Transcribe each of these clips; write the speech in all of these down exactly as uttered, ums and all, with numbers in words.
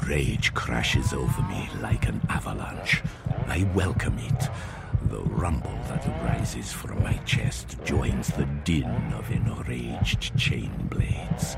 Rage crashes over me like an avalanche. I welcome it. The rumble that rises from my chest joins the din of enraged chain blades.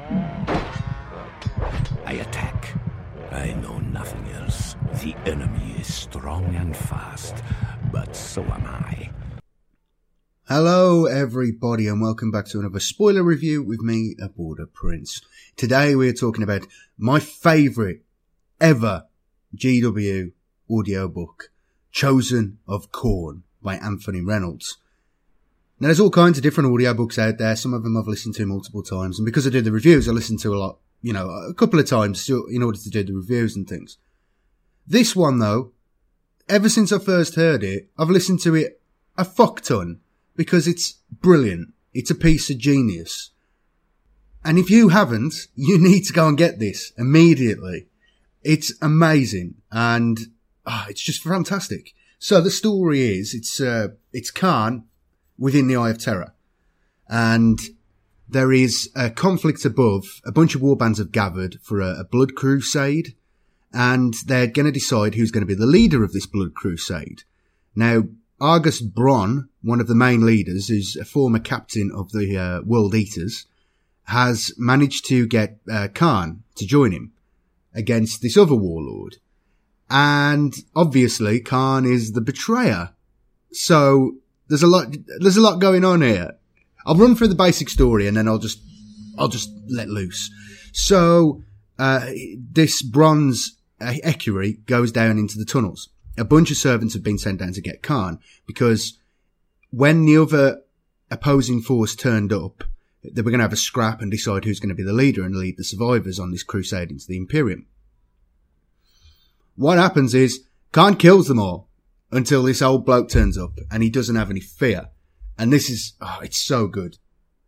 I attack. I know nothing else. The enemy is strong and fast, but so am I. Hello everybody and welcome back to another spoiler review with me, A Border Prince. Today we are talking about my favourite ever G W audiobook, Chosen of Khorne by Anthony Reynolds. Now there's all kinds of different audiobooks out there. Some of them I've listened to multiple times, and because I do the reviews I listen to a lot, you know, a couple of times in order to do the reviews and things. This one though, ever since I first heard it, I've listened to it a fuck ton. Because it's brilliant. It's a piece of genius. And if you haven't, you need to go and get this immediately. It's amazing. And oh, it's just fantastic. So the story is, it's, uh, it's Kharn within the Eye of Terror. And there is a conflict above. A bunch of warbands have gathered for a, a blood crusade. And they're going to decide who's going to be the leader of this blood crusade. Now, Argus Bron, one of the main leaders, who's a former captain of the uh, World Eaters, has managed to get uh, Kharn to join him against this other warlord. And obviously Kharn is the betrayer. So there's a lot, there's a lot going on here. I'll run through the basic story and then I'll just, I'll just let loose. So, uh, this bronze equerry goes down into the tunnels. A bunch of servants have been sent down to get Kharn because when the other opposing force turned up, they were going to have a scrap and decide who's going to be the leader and lead the survivors on this crusade into the Imperium. What happens is Kharn kills them all until this old bloke turns up and he doesn't have any fear. And this is, oh, it's so good.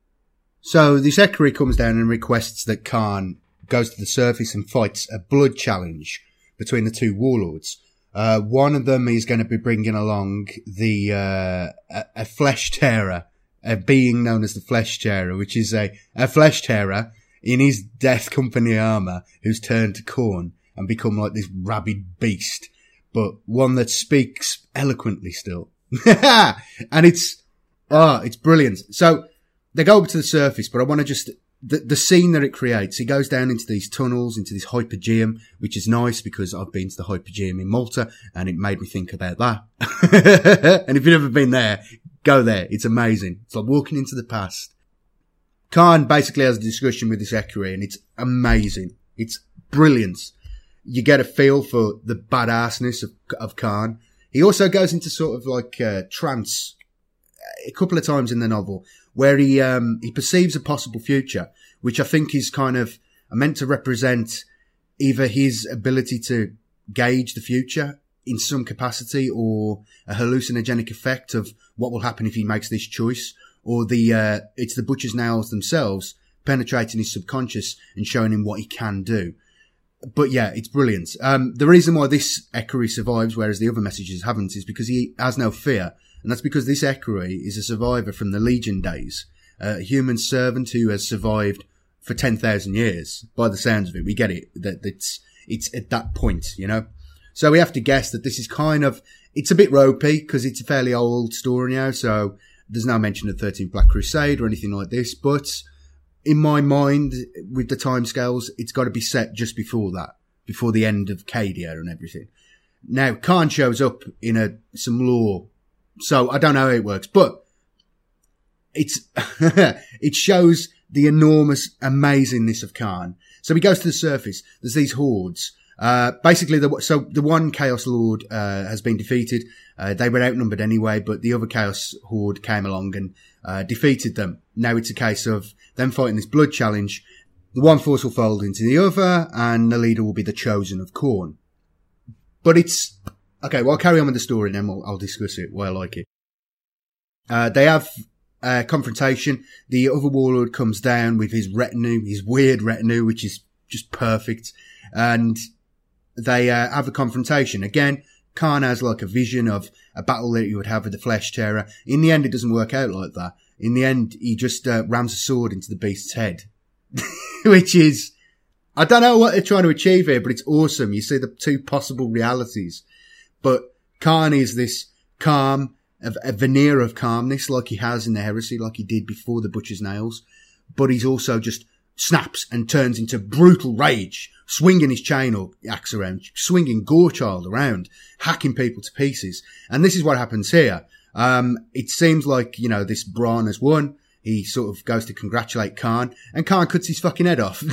So this equerry comes down and requests that Kharn goes to the surface and fights a blood challenge between the two warlords. Uh, one of them is going to be bringing along the, uh, a, a flesh tearer, a being known as the flesh tearer, which is a, a flesh tearer in his Death Company armour who's turned to Khorne and become like this rabid beast, but one that speaks eloquently still. And it's, oh, it's brilliant. So they go up to the surface, but I want to just, The, the scene that it creates, he goes down into these tunnels, into this Hypogeum, which is nice because I've been to the Hypogeum in Malta and it made me think about that. And if you've never been there, go there. It's amazing. It's like walking into the past. Kharn basically has a discussion with this equerry and it's amazing. It's brilliant. You get a feel for the badassness of, of Kharn. He also goes into sort of like uh, trance a couple of times in the novel, where he um he perceives a possible future, which I think is kind of meant to represent either his ability to gauge the future in some capacity, or a hallucinogenic effect of what will happen if he makes this choice, or the uh it's the butcher's nails themselves penetrating his subconscious and showing him what he can do. But yeah, it's brilliant. Um the reason why this equerry survives, whereas the other messages haven't, is because he has no fear. And that's because this equerry is a survivor from the Legion days, a human servant who has survived for ten thousand years. By the sounds of it, we get it, that it's, it's at that point, you know? So we have to guess that this is kind of, it's a bit ropey because it's a fairly old story now, so there's no mention of thirteenth Black Crusade or anything like this, but in my mind, with the timescales, it's got to be set just before that, before the end of Cadia and everything. Now, Kharn shows up in a, some lore. So I don't know how it works, but it's, it shows the enormous amazingness of Kharn. So he goes to the surface. There's these hordes. Uh, basically the, so the one Chaos Lord, uh, has been defeated. Uh, they were outnumbered anyway, but the other Chaos Horde came along and, uh, defeated them. Now it's a case of them fighting this blood challenge. The one force will fold into the other and the leader will be the Chosen of Khorne. But it's, okay, well, I'll carry on with the story and then I'll, I'll discuss it, why I like it. Uh, they have a confrontation. The other warlord comes down with his retinue, his weird retinue, which is just perfect. And they uh, have a confrontation. Again, Kharn has like a vision of a battle that he would have with the Flesh Tearer. In the end, it doesn't work out like that. In the end, he just uh, rams a sword into the beast's head, which is I don't know what they're trying to achieve here, but it's awesome. You see the two possible realities. But Khan is this calm, a, a veneer of calmness like he has in the Heresy, like he did before the Butcher's Nails. But he's also just snaps and turns into brutal rage, swinging his chain or axe around, swinging Gorechild around, hacking people to pieces. And this is what happens here. Um, it seems like, you know, this Bronn has won. He sort of goes to congratulate Khan, and Khan cuts his fucking head off.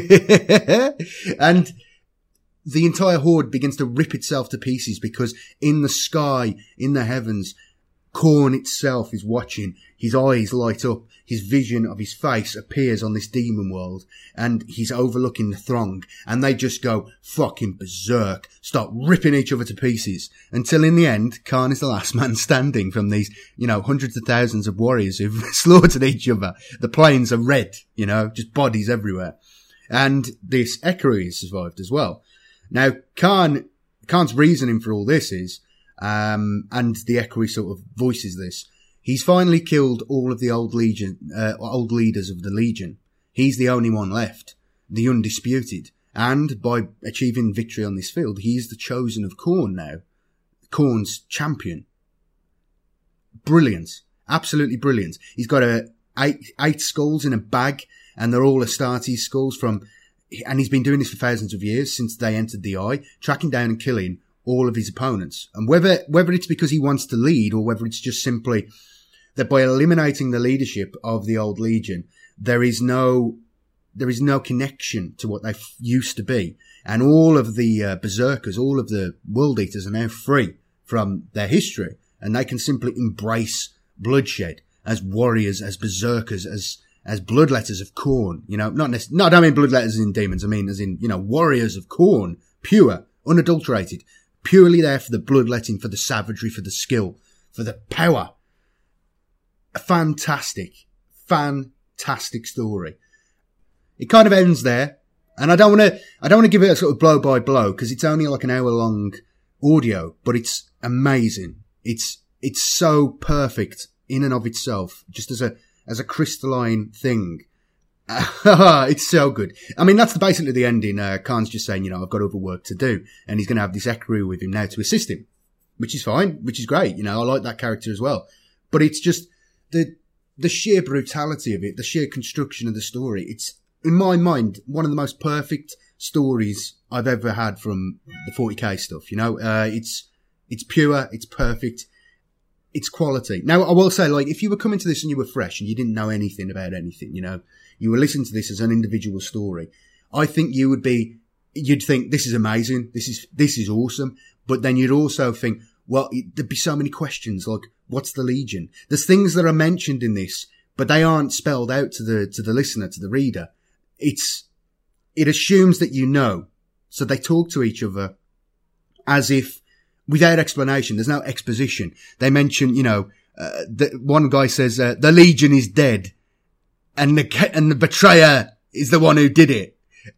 And the entire horde begins to rip itself to pieces because in the sky, in the heavens, Khorne itself is watching. His eyes light up. His vision of his face appears on this demon world, and he's overlooking the throng, and they just go fucking berserk, start ripping each other to pieces, until in the end, Khan is the last man standing from these, you know, hundreds of thousands of warriors who've slaughtered each other. The plains are red, you know, just bodies everywhere. And this Equerry has survived as well. Now, Khan, Khan's reasoning for all this is, um, and the Equerry sort of voices this, he's finally killed all of the old legion, uh, old leaders of the Legion. He's the only one left, the undisputed. And by achieving victory on this field, he's the chosen of Khorne now. Khorne's champion. Brilliant. Absolutely brilliant. He's got a eight, eight skulls in a bag, and they're all Astartes skulls from, and he's been doing this for thousands of years since they entered the Eye, tracking down and killing all of his opponents. And whether, whether it's because he wants to lead or whether it's just simply that by eliminating the leadership of the old Legion, there is no, there is no connection to what they f- used to be. And all of the uh, berserkers, all of the world eaters are now free from their history, and they can simply embrace bloodshed as warriors, as berserkers, as, as bloodletters of Khorne. You know, not necessarily, no, I don't mean bloodletters in demons. I mean, as in, you know, warriors of Khorne, pure, unadulterated, purely there for the bloodletting, for the savagery, for the skill, for the power. A fantastic, fantastic story. It kind of ends there, and I don't want to, I don't want to give it a sort of blow by blow because it's only like an hour long audio, but it's amazing. It's, it's so perfect in and of itself, just as a, as a crystalline thing. It's so good. I mean, that's the, basically the ending. Uh, Khan's just saying, you know, I've got other work to do, and he's going to have this Equerry with him now to assist him, which is fine, which is great. You know, I like that character as well, but it's just, The, the sheer brutality of it, the sheer construction of the story, it's, in my mind, one of the most perfect stories I've ever had from the forty K stuff, you know? Uh, it's, it's pure, it's perfect, it's quality. Now, I will say, like, if you were coming to this and you were fresh and you didn't know anything about anything, you know, you were listening to this as an individual story, I think you would be, you'd think, this is amazing, this is, this is awesome, but then you'd also think, well, there'd be so many questions, like, what's the Legion? There's things that are mentioned in this, but they aren't spelled out to the, to the listener, to the reader. It's, it assumes that you know. So they talk to each other as if, without explanation, there's no exposition. They mention, you know, uh, the, one guy says, uh, the Legion is dead. And the, and the betrayer is the one who did it.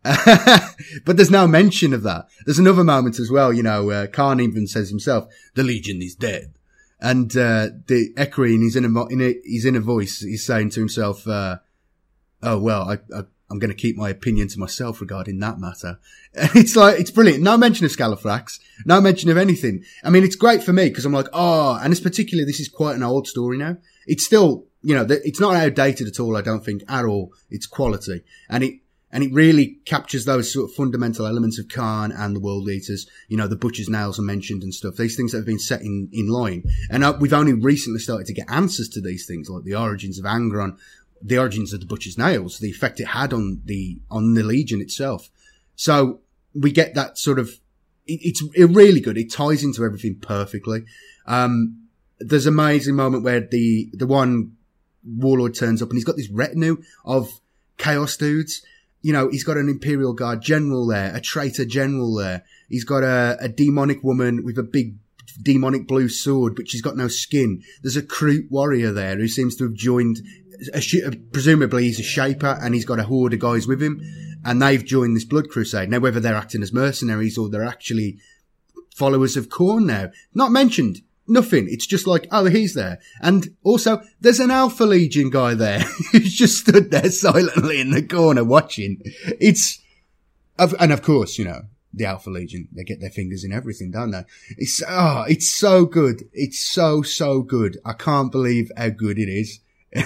But there's no mention of that. There's another moment as well, you know, uh, Khan even says himself, the Legion is dead. And, uh, the Equerry in his inner, in a, his inner voice, he's saying to himself, uh, oh, well, I, I, I'm going to keep my opinion to myself regarding that matter. And it's like, it's brilliant. No mention of Scalathrax. No mention of anything. I mean, it's great for me because I'm like, oh, and it's particularly, this is quite an old story now. It's still, you know, it's not outdated at all, I don't think, at all. It's quality. And it, And it really captures those sort of fundamental elements of Khan and the World Eaters. You know, the Butcher's Nails are mentioned and stuff. These things that have been set in, in line. And uh, we've only recently started to get answers to these things, like the origins of Angron, the origins of the Butcher's Nails, the effect it had on the, on the Legion itself. So we get that sort of, it, it's it really good. It ties into everything perfectly. Um, there's an amazing moment where the, the one warlord turns up and he's got this retinue of Chaos dudes. You know, he's got an Imperial Guard general there, a traitor general there. He's got a, a demonic woman with a big demonic blue sword, but she's got no skin. There's a Kroot warrior there who seems to have joined, a, presumably he's a Shaper and he's got a horde of guys with him. And they've joined this Blood Crusade. Now, whether they're acting as mercenaries or they're actually followers of Khorne now, not mentioned. Nothing. It's just like, oh, he's there. And also, there's an Alpha Legion guy there who's just stood there silently in the corner watching. It's, Of, and of course, you know, the Alpha Legion, they get their fingers in everything, don't they? It's, oh, it's so good. It's so, so good. I can't believe how good it is.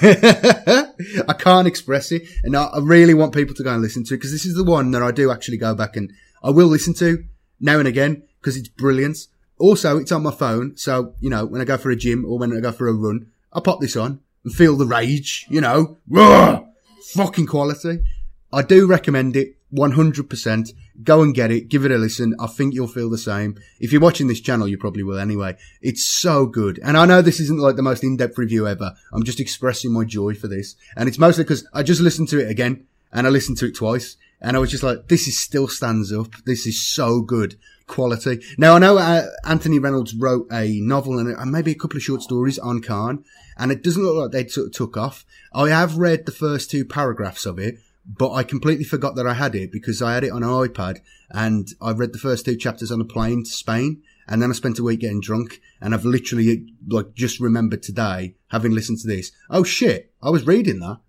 I can't express it. And I, I really want people to go and listen to it, because this is the one that I do actually go back and I will listen to now and again, because it's brilliant. Also, it's on my phone. So, you know, when I go for a gym or when I go for a run, I pop this on and feel the rage, you know, Roar! Fucking quality. I do recommend it. one hundred percent. Go and get it. Give it a listen. I think you'll feel the same. If you're watching this channel, you probably will anyway. It's so good. And I know this isn't like the most in-depth review ever. I'm just expressing my joy for this. And it's mostly because I just listened to it again and I listened to it twice. And I was just like, this is still stands up. This is so good quality. Now, I know uh, Anthony Reynolds wrote a novel and, and maybe a couple of short stories on Khan. And it doesn't look like they sort of took off. I have read the first two paragraphs of it, but I completely forgot that I had it because I had it on an iPad and I read the first two chapters on a plane to Spain, and then I spent a week getting drunk, and I've literally like just remembered today, having listened to this, oh shit, I was reading that.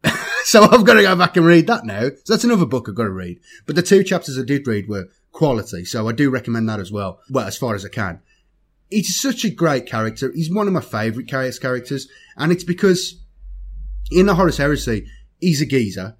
So I've got to go back and read that now. So that's another book I've got to read. But the two chapters I did read were quality, so I do recommend that as well. Well, as far as I can. He's such a great character. He's one of my favourite characters, and it's because in the Horus Heresy, he's a geezer.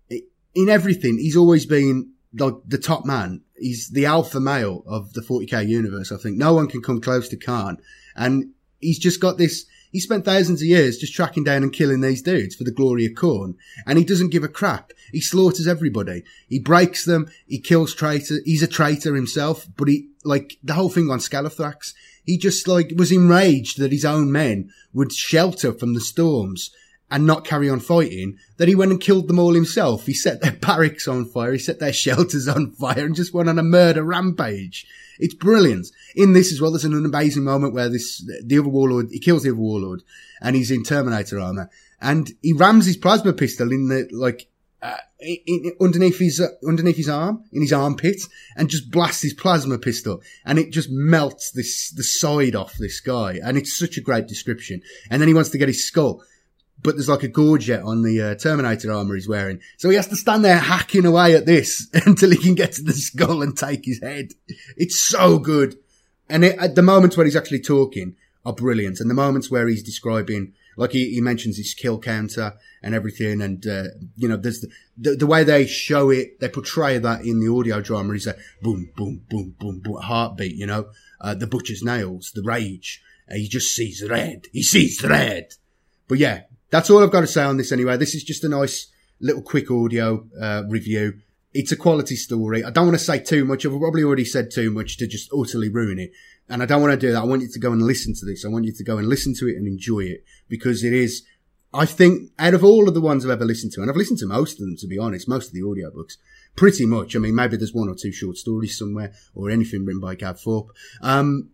In everything, he's always been like the top man. He's the alpha male of the forty K universe, I think. No one can come close to Khan. And he's just got this, he spent thousands of years just tracking down and killing these dudes for the glory of Khorne. And he doesn't give a crap. He slaughters everybody. He breaks them. He kills traitors. He's a traitor himself. But he, like, the whole thing on Scalathrax, he just, like, was enraged that his own men would shelter from the storms and not carry on fighting, that he went and killed them all himself. He set their barracks on fire, he set their shelters on fire, and just went on a murder rampage. It's brilliant. In this as well, there's an amazing moment where this, the other warlord, he kills the other warlord, and he's in Terminator armor, and he rams his plasma pistol in the, like, uh, in, in, underneath his, uh, underneath his arm, in his armpit, and just blasts his plasma pistol, and it just melts this, the side off this guy, and it's such a great description. And then he wants to get his skull, but there's like a gorget on the uh, Terminator armor he's wearing. So he has to stand there hacking away at this until he can get to the skull and take his head. It's so good. And it, at the moments where he's actually talking are brilliant. And the moments where he's describing, like he, he mentions his kill counter and everything. And, uh, you know, there's the, the, the way they show it, they portray that in the audio drama is a boom, boom, boom, boom, boom, heartbeat, you know, uh, the butcher's nails, the rage. Uh, he just sees red. He sees red. But yeah. That's all I've got to say on this anyway. This is just a nice little quick audio uh, review. It's a quality story. I don't want to say too much. I've probably already said too much to just utterly ruin it. And I don't want to do that. I want you to go and listen to this. I want you to go and listen to it and enjoy it, because it is, I think, out of all of the ones I've ever listened to, and I've listened to most of them, to be honest, most of the audiobooks, pretty much. I mean, maybe there's one or two short stories somewhere or anything written by Gav Thorpe. Um,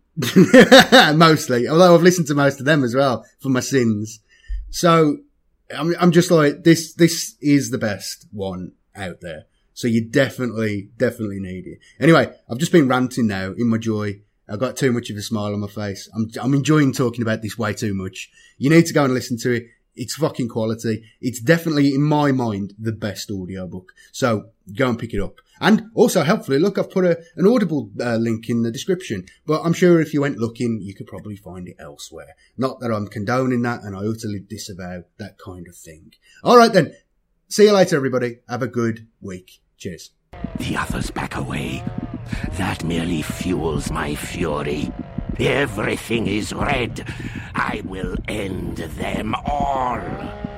mostly, although I've listened to most of them as well for my sins. So, I'm, I'm just like, this, this is the best one out there. So you definitely, definitely need it. Anyway, I've just been ranting now in my joy. I've got too much of a smile on my face. I'm, I'm enjoying talking about this way too much. You need to go and listen to it. It's fucking quality. It's definitely, in my mind, the best audiobook. So go and pick it up. And also, helpfully, look, I've put a, an Audible uh, link in the description. But I'm sure if you went looking, you could probably find it elsewhere. Not that I'm condoning that, and I utterly disavow that kind of thing. All right, then. See you later, everybody. Have a good week. Cheers. The others back away. That merely fuels my fury. Everything is red. I will end them all.